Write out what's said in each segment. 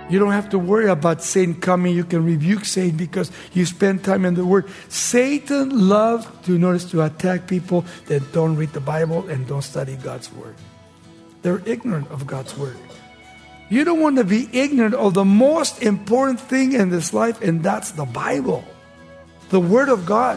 You don't have to worry about Satan coming. You can rebuke Satan because you spend time in the Word. Satan loves to attack people that don't read the Bible and don't study God's Word. They're ignorant of God's Word. You don't want to be ignorant of the most important thing in this life, and that's the Bible, the Word of God.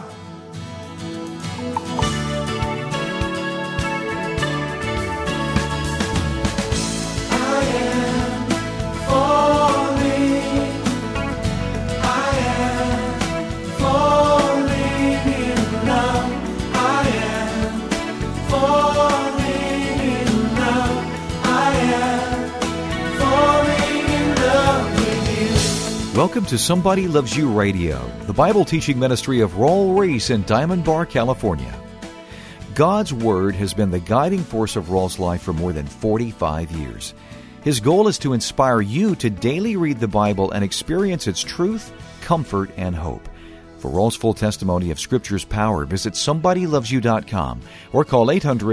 Welcome to Somebody Loves You Radio, the Bible teaching ministry of Raul Ries in Diamond Bar, California. God's Word has been the guiding force of Raul's life for more than 45 years. His goal is to inspire you to daily read the Bible and experience its truth, comfort, and hope. For Raul's full testimony of Scripture's power, visit SomebodyLovesYou.com or call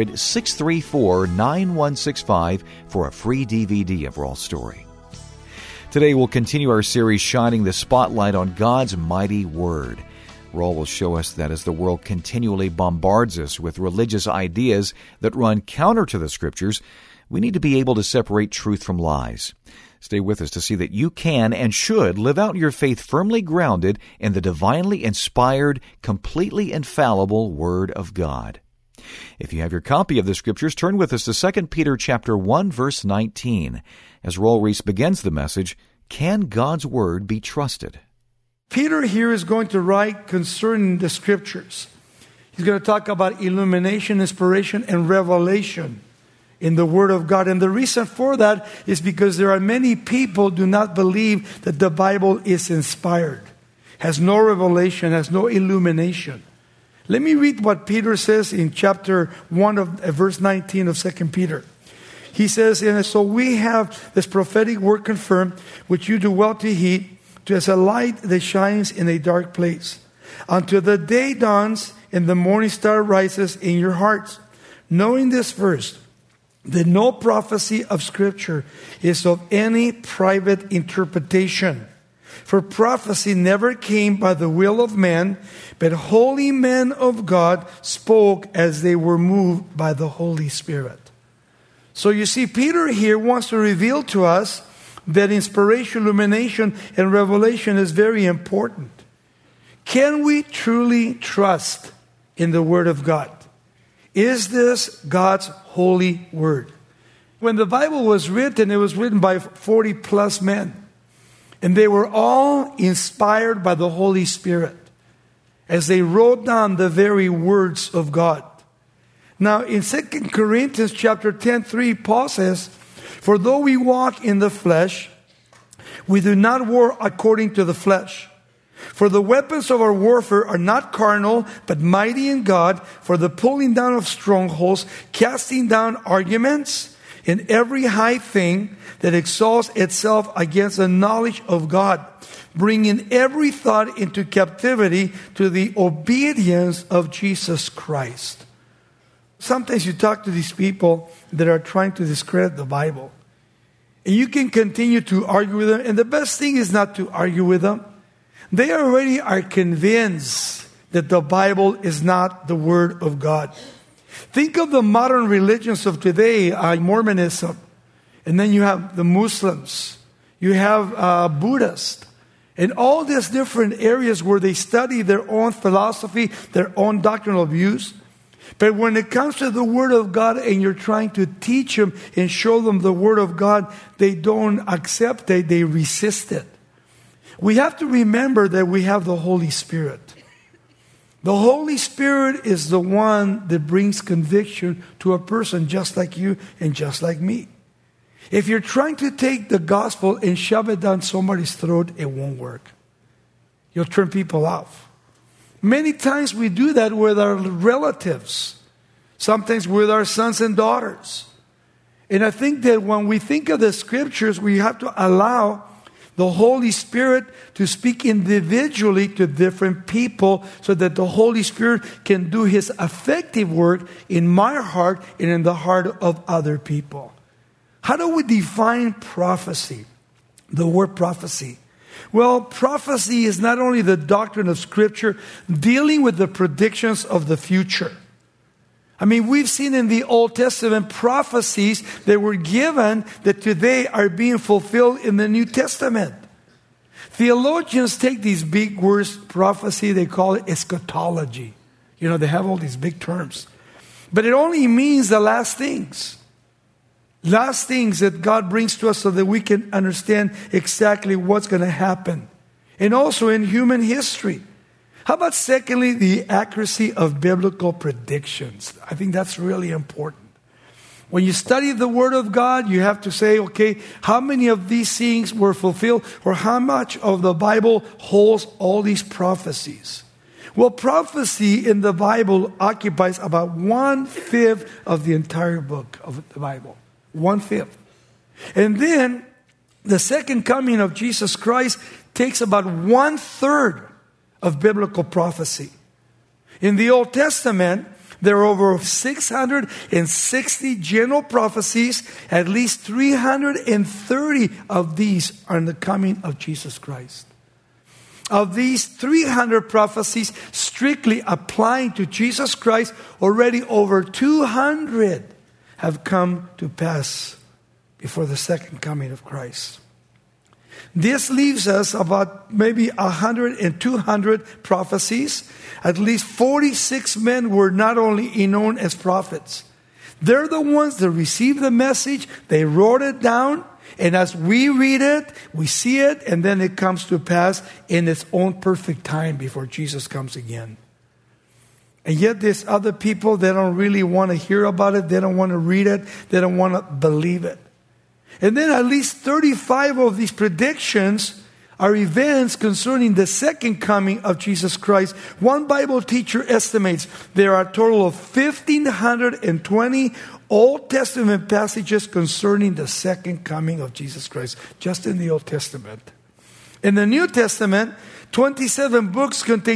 800-634-9165 for a free DVD of Raul's story. Today we'll continue our series shining the spotlight on God's mighty Word. Raul will show us that as the world continually bombards us with religious ideas that run counter to the Scriptures, we need to be able to separate truth from lies. Stay with us to see that you can and should live out your faith firmly grounded in the divinely inspired, completely infallible Word of God. If you have your copy of the Scriptures, turn with us to 2 Peter chapter 1, verse 19. As Raul Ries begins the message, Can God's Word be trusted? Peter here is going to write concerning the Scriptures. He's going to talk about illumination, inspiration, and revelation in the Word of God. And the reason for that is because there are many people who do not believe that the Bible is inspired, has no revelation, has no illumination. Let me read what Peter says in chapter 1 of verse 19 of 2 Peter. He says, and so we have this prophetic word confirmed, which you do well to heed, as a light that shines in a dark place, until the day dawns and the morning star rises in your hearts. Knowing this first, that no prophecy of Scripture is of any private interpretation. For prophecy never came by the will of man, but holy men of God spoke as they were moved by the Holy Spirit. So you see, Peter here wants to reveal to us that inspiration, illumination, and revelation is very important. Can we truly trust in the Word of God? Is this God's holy Word? When the Bible was written, it was written by 40 plus men. And they were all inspired by the Holy Spirit as they wrote down the very words of God. Now, in 2 Corinthians chapter 10:3, Paul says, For though we walk in the flesh, we do not war according to the flesh. For the weapons of our warfare are not carnal, but mighty in God, for the pulling down of strongholds, casting down arguments, and every high thing that exalts itself against the knowledge of God, bringing every thought into captivity to the obedience of Jesus Christ. Sometimes you talk to these people that are trying to discredit the Bible, and you can continue to argue with them, and the best thing is not to argue with them. They already are convinced that the Bible is not the Word of God. Think of the modern religions of today, Mormonism, and then you have the Muslims, you have Buddhists, and all these different areas where they study their own philosophy, their own doctrinal views. But when it comes to the Word of God and you're trying to teach them and show them the Word of God, they don't accept it, they resist it. We have to remember that we have the Holy Spirit. The Holy Spirit is the one that brings conviction to a person just like you and just like me. If you're trying to take the gospel and shove it down somebody's throat, it won't work. You'll turn people off. Many times we do that with our relatives, sometimes with our sons and daughters. And I think that when we think of the Scriptures, we have to allow the Holy Spirit to speak individually to different people so that the Holy Spirit can do His effective work in my heart and in the heart of other people. How do we define prophecy? The word prophecy. Well, prophecy is not only the doctrine of Scripture dealing with the predictions of the future. I mean, we've seen in the Old Testament prophecies that were given that today are being fulfilled in the New Testament. Theologians take these big words, prophecy, they call it eschatology. You know, they have all these big terms. But it only means the last things. Last things that God brings to us so that we can understand exactly what's going to happen. And also in human history. How about secondly, the accuracy of biblical predictions? I think that's really important. When you study the Word of God, you have to say, okay, how many of these things were fulfilled, or how much of the Bible holds all these prophecies? Well, prophecy in the Bible occupies about 1/5 of the entire book of the Bible. 1/5. And then the second coming of Jesus Christ takes about 1/3 of biblical prophecy. In the Old Testament, there are over 660 general prophecies. At least 330 of these are in the coming of Jesus Christ. Of these 300 prophecies strictly applying to Jesus Christ, already over 200 have come to pass before the second coming of Christ. This leaves us about maybe 100 and 200 prophecies. At least 46 men were not only known as prophets. They're the ones that received the message, they wrote it down, and as we read it, we see it, and then it comes to pass in its own perfect time before Jesus comes again. And yet there's other people that don't really want to hear about it. They don't want to read it. They don't want to believe it. And then at least 35 of these predictions are events concerning the second coming of Jesus Christ. One Bible teacher estimates there are a total of 1,520 Old Testament passages concerning the second coming of Jesus Christ, just in the Old Testament. In the New Testament, 27 books contain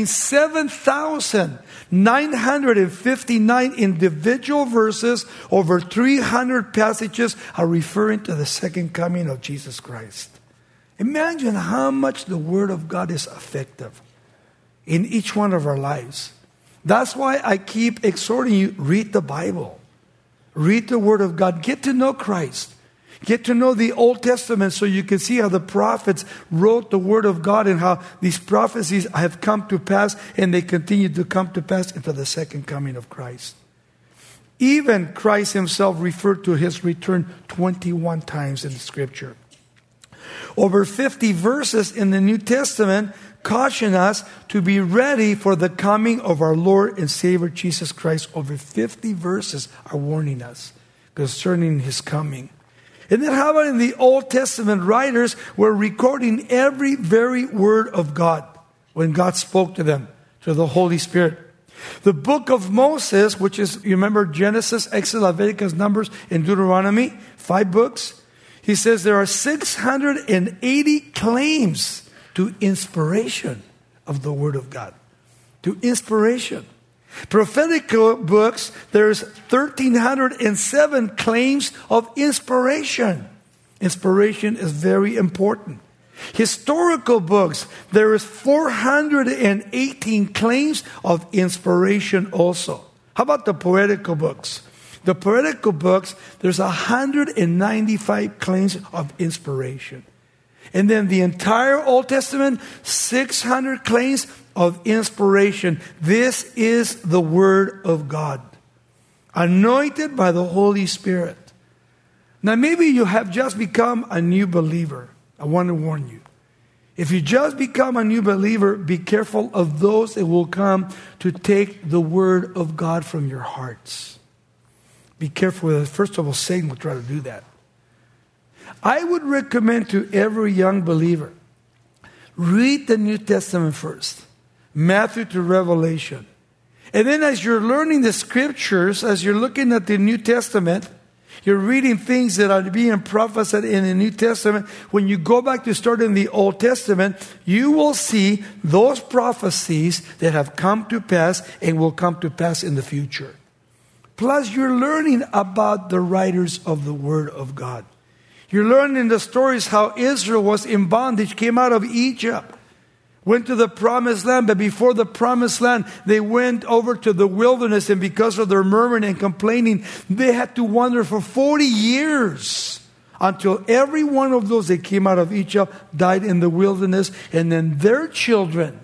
7,959 individual verses. Over 300 passages are referring to the second coming of Jesus Christ. Imagine how much the Word of God is effective in each one of our lives. That's why I keep exhorting you, read the Bible. Read the Word of God. Get to know Christ. Get to know the Old Testament so you can see how the prophets wrote the Word of God and how these prophecies have come to pass, and they continue to come to pass until the second coming of Christ. Even Christ himself referred to his return 21 times in the Scripture. Over 50 verses in the New Testament caution us to be ready for the coming of our Lord and Savior Jesus Christ. Over 50 verses are warning us concerning his coming. And then how about in the Old Testament writers were recording every very word of God when God spoke to them through the Holy Spirit. The book of Moses, which is, you remember Genesis, Exodus, Leviticus, Numbers, and Deuteronomy, 5 books. He says there are 680 claims to inspiration of the Word of God. To inspiration. Prophetic books, there's 1,307 claims of inspiration. Inspiration is very important. Historical books, there is 418 claims of inspiration also. How about the poetical books? The poetical books, there's 195 claims of inspiration. And then the entire Old Testament, 600 claims of inspiration. This is the Word of God, anointed by the Holy Spirit. Now maybe you have just become a new believer. I want to warn you. If you just become a new believer, be careful of those that will come to take the Word of God from your hearts. Be careful with it. First of all, Satan will try to do that. I would recommend to every young believer, read the New Testament first. Matthew to Revelation. And then as you're learning the Scriptures, as you're looking at the New Testament, you're reading things that are being prophesied in the New Testament. When you go back to start in the Old Testament, you will see those prophecies that have come to pass and will come to pass in the future. Plus, you're learning about the writers of the Word of God. You learn in the stories how Israel was in bondage, came out of Egypt, went to the promised land, but before the promised land, they went over to the wilderness, and because of their murmuring and complaining, they had to wander for 40 years until every one of those that came out of Egypt died in the wilderness, and then their children,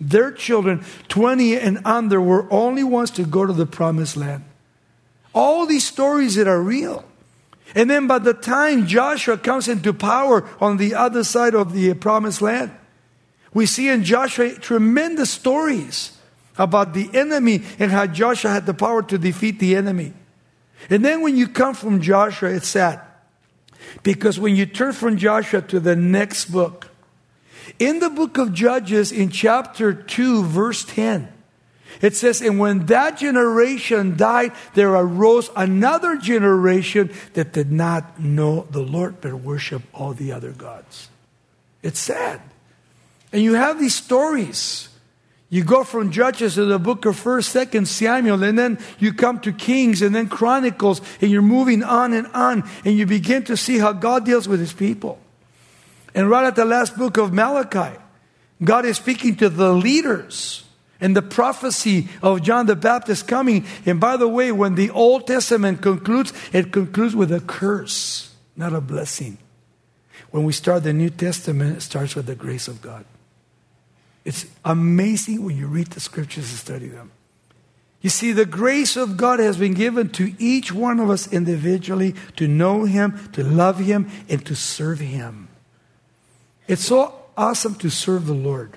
20 and under, were only ones to go to the promised land. All these stories that are real. And then by the time Joshua comes into power on the other side of the promised land, we see in Joshua tremendous stories about the enemy and how Joshua had the power to defeat the enemy. And then when you come from Joshua, it's sad. Because when you turn from Joshua to the next book, in the book of Judges, in chapter 2, verse 10, it says, and when that generation died, there arose another generation that did not know the Lord, but worshiped all the other gods. It's sad. And you have these stories. You go from Judges to the book of 1st, 2nd Samuel, and then you come to Kings and then Chronicles, and you're moving on, and you begin to see how God deals with His people. And right at the last book of Malachi, God is speaking to the leaders and the prophecy of John the Baptist coming. And by the way, when the Old Testament concludes, it concludes with a curse, not a blessing. When we start the New Testament, it starts with the grace of God. It's amazing when you read the scriptures and study them. You see, the grace of God has been given to each one of us individually to know Him, to love Him, and to serve Him. It's so awesome to serve the Lord.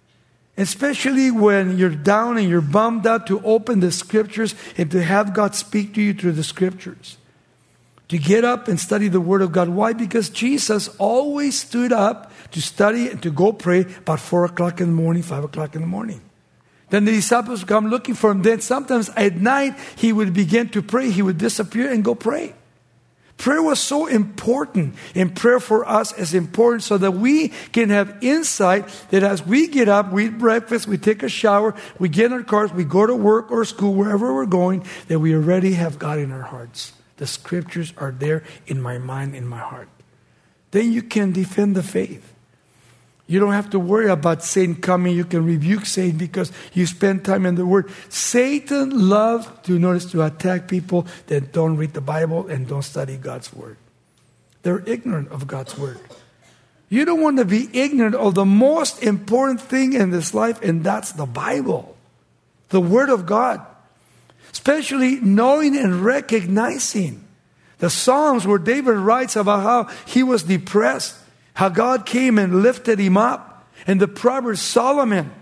Especially when you're down and you're bummed out, to open the scriptures and to have God speak to you through the scriptures. To get up and study the Word of God. Why? Because Jesus always stood up to study and to go pray about 4 o'clock in the morning, 5 o'clock in the morning. Then the disciples would come looking for Him. Then sometimes at night, He would begin to pray. He would disappear and go pray. Prayer was so important, and prayer for us is important so that we can have insight that as we get up, we eat breakfast, we take a shower, we get in our cars, we go to work or school, wherever we're going, that we already have God in our hearts. The scriptures are there in my mind, in my heart. Then you can defend the faith. You don't have to worry about Satan coming. You can rebuke Satan because you spend time in the Word. Satan loves to attack people that don't read the Bible and don't study God's Word. They're ignorant of God's Word. You don't want to be ignorant of the most important thing in this life, and that's the Bible, the Word of God. Especially knowing and recognizing the Psalms where David writes about how he was depressed, how God came and lifted him up. And the Proverbs, Solomon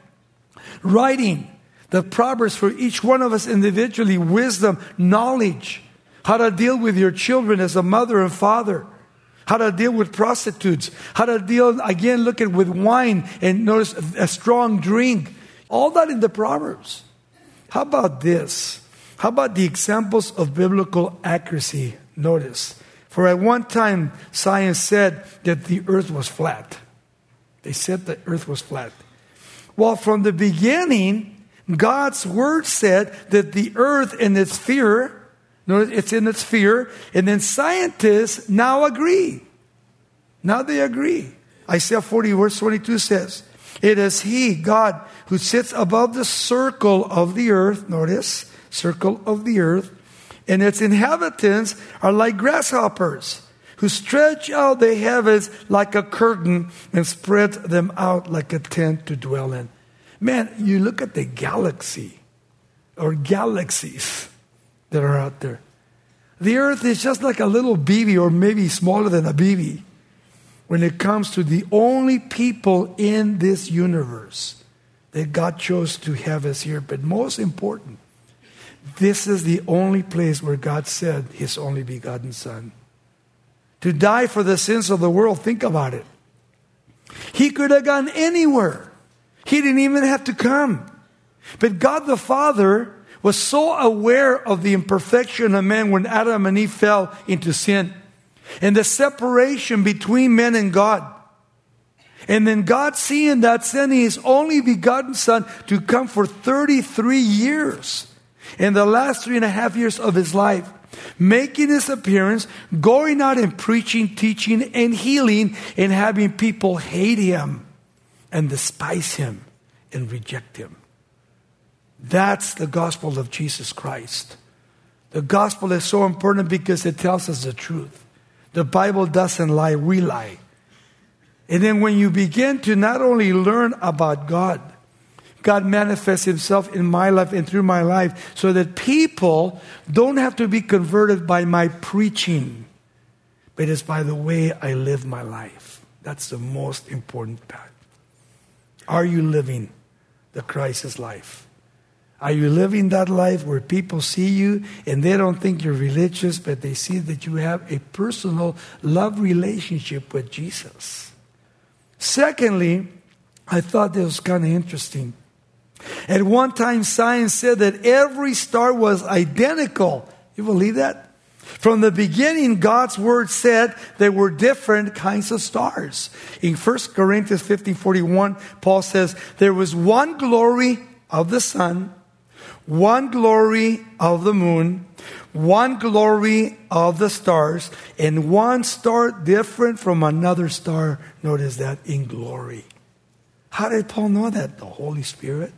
writing the Proverbs for each one of us individually, wisdom, knowledge, how to deal with your children as a mother and father, how to deal with prostitutes, how to deal, again, look at with wine and notice a strong drink. All that in the Proverbs. How about this? How about the examples of biblical accuracy? Notice. For at one time, science said that the earth was flat. They said the earth was flat. Well, from the beginning, God's Word said that the earth in its sphere, notice it's in its sphere, and then scientists now agree. Now they agree. Isaiah 40 verse 22 says, it is He, God, who sits above the circle of the earth, notice, circle of the earth, and its inhabitants are like grasshoppers, who stretch out the heavens like a curtain and spread them out like a tent to dwell in. Man, you look at the galaxy or galaxies that are out there. The earth is just like a little BB, or maybe smaller than a BB, when it comes to the only people in this universe that God chose to have us here. But most important, this is the only place where God said His only begotten Son to die for the sins of the world. Think about it. He could have gone anywhere. He didn't even have to come. But God the Father was so aware of the imperfection of man when Adam and Eve fell into sin, and the separation between men and God. And then God, seeing that, sending His only begotten Son to come for 33 years. In the last 3.5 years of His life, making his appearance, going out and preaching, teaching, and healing, and having people hate him and despise him and reject him. That's the gospel of Jesus Christ. The gospel is so important because it tells us the truth. The Bible doesn't lie, we lie. And then when you begin to not only learn about God, God manifests himself in my life and through my life so that people don't have to be converted by my preaching, but it's by the way I live my life. That's the most important part. Are you living the Christ's life? Are you living that life where people see you and they don't think you're religious, but they see that you have a personal love relationship with Jesus? Secondly, I thought this was kind of interesting. At one time, science said that every star was identical. You believe that? From the beginning, God's word said there were different kinds of stars. In 1 Corinthians 15:41, Paul says, there was one glory of the sun, one glory of the moon, one glory of the stars, and one star different from another star. Notice that, in glory. How did Paul know that? The Holy Spirit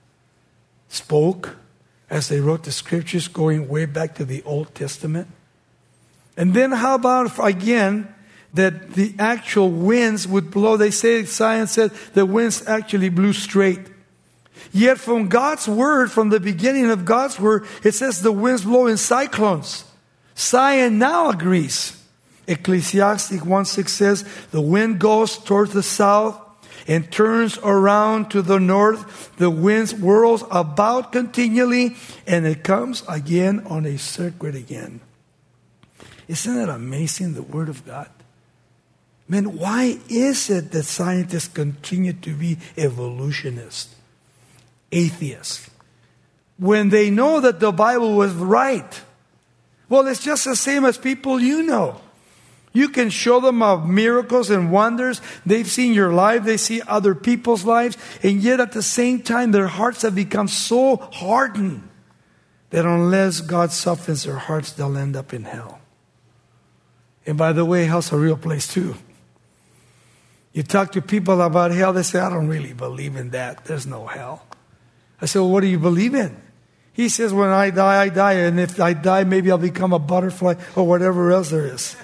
spoke as they wrote the scriptures going way back to the Old Testament. And then how about, again, that the actual winds would blow? They say, science said, the winds actually blew straight. Yet from God's word, from the beginning of God's word, it says the winds blow in cyclones. Science now agrees. Ecclesiastes 1:6 says, the wind goes towards the south and turns around to the north. The wind whirls about continually, and it comes again on a circuit again. Isn't it amazing, the Word of God? Man, why is it that scientists continue to be evolutionists, atheists, when they know that the Bible was right? Well, it's just the same as people you know. You can show them of miracles and wonders. They've seen your life. They see other people's lives. And yet at the same time, their hearts have become so hardened that unless God softens their hearts, they'll end up in hell. And by the way, hell's a real place too. You talk to people about hell, they say, I don't really believe in that. There's no hell. I say, well, what do you believe in? He says, when I die, I die. And if I die, maybe I'll become a butterfly or whatever else there is.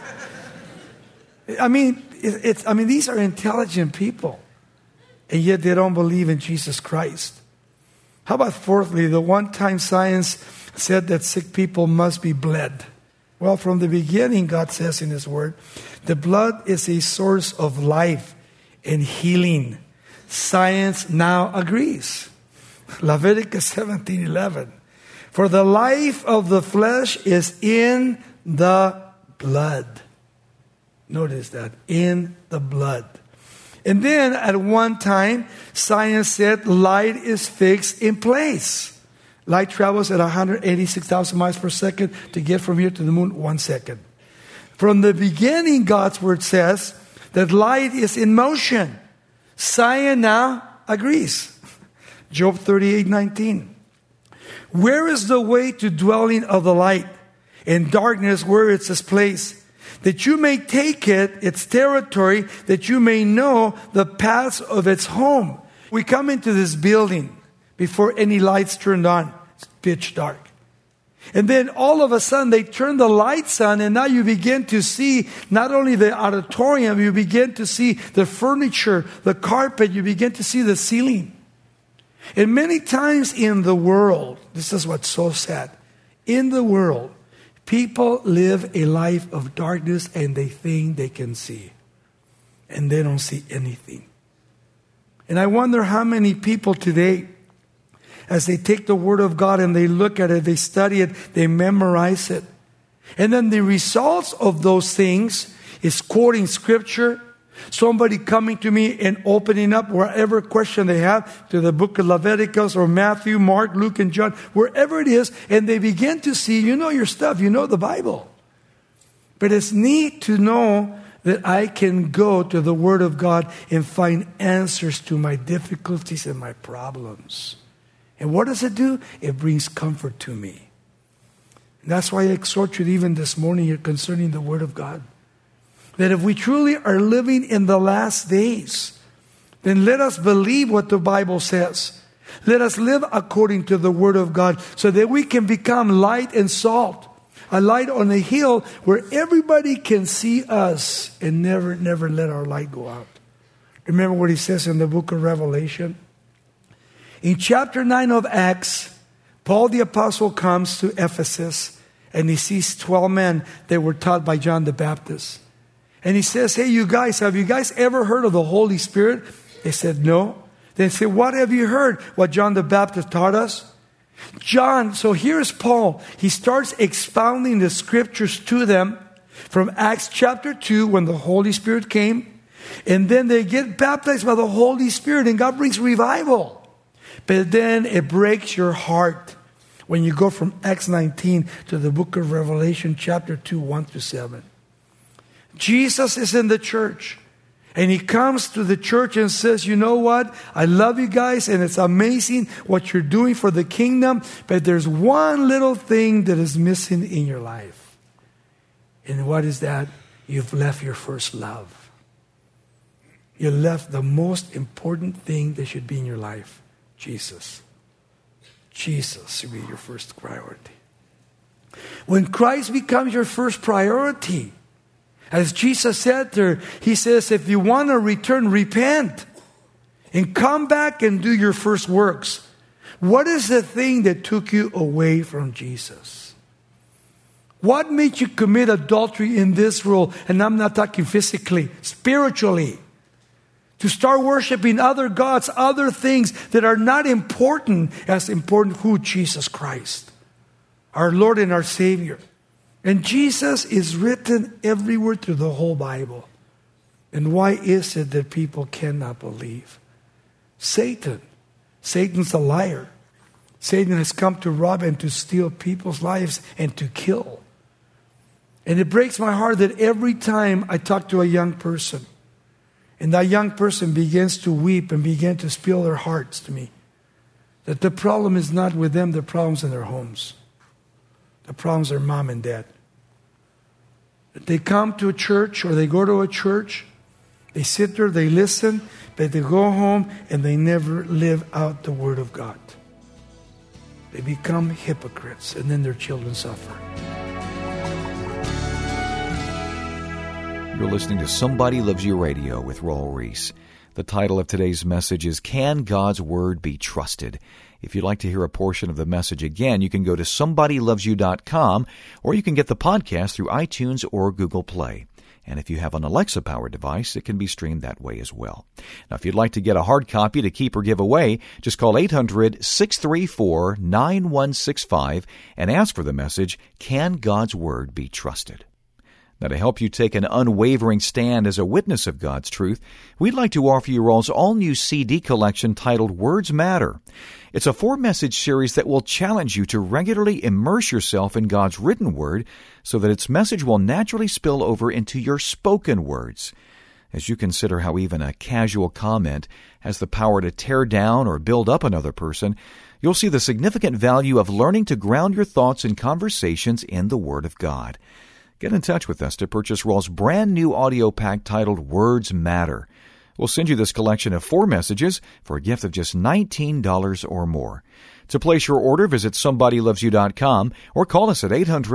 I mean, these are intelligent people. And yet they don't believe in Jesus Christ. How about fourthly, the one time science said that sick people must be bled. Well, from the beginning, God says in His Word, the blood is a source of life and healing. Science now agrees. Leviticus 17:11. For the life of the flesh is in the blood. Notice that, in the blood. And then at one time, science said light is fixed in place. Light travels at 186,000 miles per second to get from here to the moon 1 second. From the beginning, God's Word says that light is in motion. Science now agrees. Job 38:19. Where is the way to dwelling of the light? In darkness, where is its place? That you may take it, its territory, that you may know the paths of its home. We come into this building before any lights turned on. It's pitch dark. And then all of a sudden they turn the lights on, and now you begin to see not only the auditorium, you begin to see the furniture, the carpet, you begin to see the ceiling. And many times in the world, this is what's so sad, in the world, people live a life of darkness and they think they can see. And they don't see anything. And I wonder how many people today, as they take the Word of God and they look at it, they study it, they memorize it. And then the results of those things is quoting Scripture, somebody coming to me and opening up whatever question they have to the book of Leviticus or Matthew, Mark, Luke, and John, wherever it is, and they begin to see, you know your stuff, you know the Bible. But it's neat to know that I can go to the Word of God and find answers to my difficulties and my problems. And what does it do? It brings comfort to me. And that's why I exhort you even this morning here concerning the Word of God. That if we truly are living in the last days, then let us believe what the Bible says. Let us live according to the Word of God so that we can become light and salt. A light on a hill where everybody can see us and never let our light go out. Remember what he says in the book of Revelation? In chapter 9 of Acts, Paul the Apostle comes to Ephesus and he sees 12 men that were taught by John the Baptist. And he says, hey, you guys, have you guys ever heard of the Holy Spirit? They said, no. They said, what have you heard? What John the Baptist taught us? John, so here's Paul. He starts expounding the scriptures to them from Acts chapter 2 when the Holy Spirit came. And then they get baptized by the Holy Spirit and God brings revival. But then it breaks your heart when you go from Acts 19 to the book of Revelation chapter 2, 1 to 7. Jesus is in the church. And he comes to the church and says, you know what? I love you guys and it's amazing what you're doing for the kingdom. But there's one little thing that is missing in your life. And what is that? You've left your first love. You left the most important thing that should be in your life. Jesus. Jesus should be your first priority. When Christ becomes your first priority, as Jesus said there, he says, if you want to return, repent and come back and do your first works. What is the thing that took you away from Jesus? What made you commit adultery in this world? And I'm not talking physically, spiritually. To start worshiping other gods, other things that are not important as important who? Jesus Christ, our Lord and our Savior. And Jesus is written everywhere through the whole Bible. And why is it that people cannot believe? Satan's a liar. Satan has come to rob and to steal people's lives and to kill. And it breaks my heart that every time I talk to a young person, and that young person begins to weep and begin to spill their hearts to me, that the problem is not with them, the problem's in their homes. The problems are mom and dad. They come to a church or they go to a church, they sit there, they listen, but they go home and they never live out the Word of God. They become hypocrites and then their children suffer. You're listening to Somebody Loves You Radio with Raul Ries. The title of today's message is Can God's Word Be Trusted? If you'd like to hear a portion of the message again, you can go to somebodylovesyou.com, or you can get the podcast through iTunes or Google Play. And if you have an Alexa-powered device, it can be streamed that way as well. Now, if you'd like to get a hard copy to keep or give away, just call 800-634-9165 and ask for the message, Can God's Word Be Trusted? Now, to help you take an unwavering stand as a witness of God's truth, we'd like to offer you Raul's all-new CD collection titled Words Matter. It's a 4-message series that will challenge you to regularly immerse yourself in God's written word so that its message will naturally spill over into your spoken words. As you consider how even a casual comment has the power to tear down or build up another person, you'll see the significant value of learning to ground your thoughts and conversations in the Word of God. Get in touch with us to purchase Raul's brand new audio pack titled Words Matter. We'll send you this collection of 4 messages for a gift of just $19 or more. To place your order, visit somebodylovesyou.com or call us at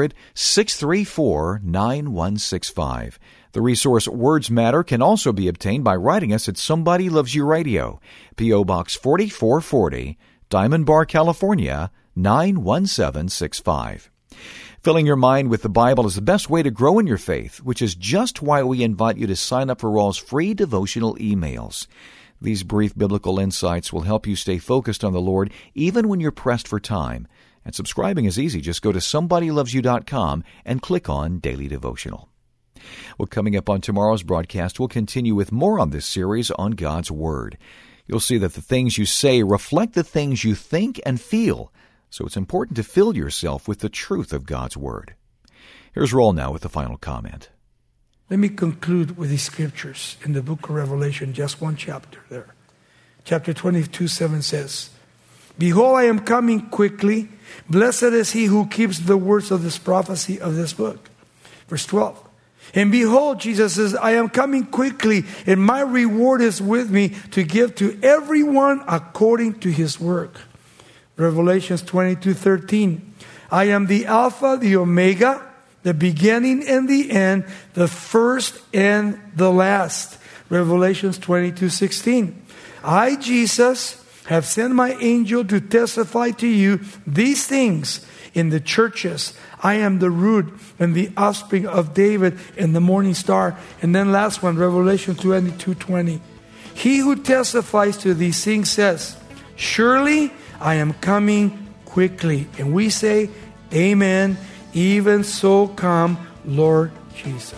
800-634-9165. The resource Words Matter can also be obtained by writing us at Somebody Loves You Radio, P.O. Box 4440, Diamond Bar, California, 91765. Filling your mind with the Bible is the best way to grow in your faith, which is just why we invite you to sign up for Raul's free devotional emails. These brief biblical insights will help you stay focused on the Lord even when you're pressed for time. And subscribing is easy. Just go to somebodylovesyou.com and click on Daily Devotional. Well, coming up on tomorrow's broadcast, we'll continue with more on this series on God's Word. You'll see that the things you say reflect the things you think and feel. So it's important to fill yourself with the truth of God's Word. Here's Raul now with the final comment. Let me conclude with these scriptures in the book of Revelation, just one chapter there. Chapter 22:7 says, Behold, I am coming quickly. Blessed is he who keeps the words of this prophecy of this book. Verse 12. And behold, Jesus says, I am coming quickly, and my reward is with me to give to everyone according to his work. Revelations 22:13. I am the Alpha, the Omega, the beginning and the end, the first and the last. Revelations 22:16. I, Jesus, have sent my angel to testify to you these things in the churches. I am the root and the offspring of David and the morning star. And then last one, Revelation 22:20. He who testifies to these things says, surely I am coming quickly. And we say, amen. Even so come, Lord Jesus.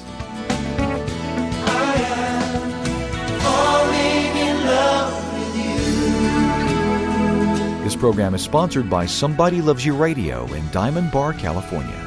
I am falling in love with you. This program is sponsored by Somebody Loves You Radio in Diamond Bar, California.